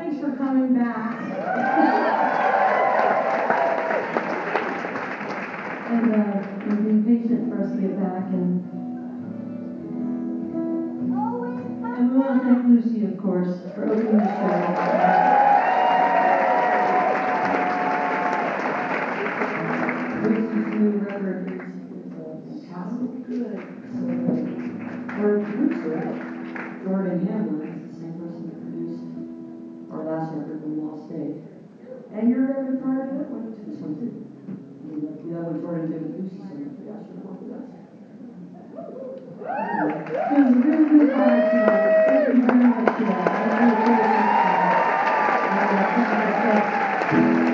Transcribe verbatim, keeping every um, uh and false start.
thanks for coming back. and, uh, and being patient for us to get back. And, and we want to thank Lucy, of course, for opening the show. Lucy's new record is, is uh, fantastic. So good. So good. Our producer, Jordan Hamlin, is the same person that produced our last record, When Lost Day. And your record prior to that one, to this one too. I mean, like, we love what Jordan did with Lucy so much, we asked her to work with us. It was a really good vibe tonight. Thank you very much for that. I really appreciate that. And uh, technical stuff.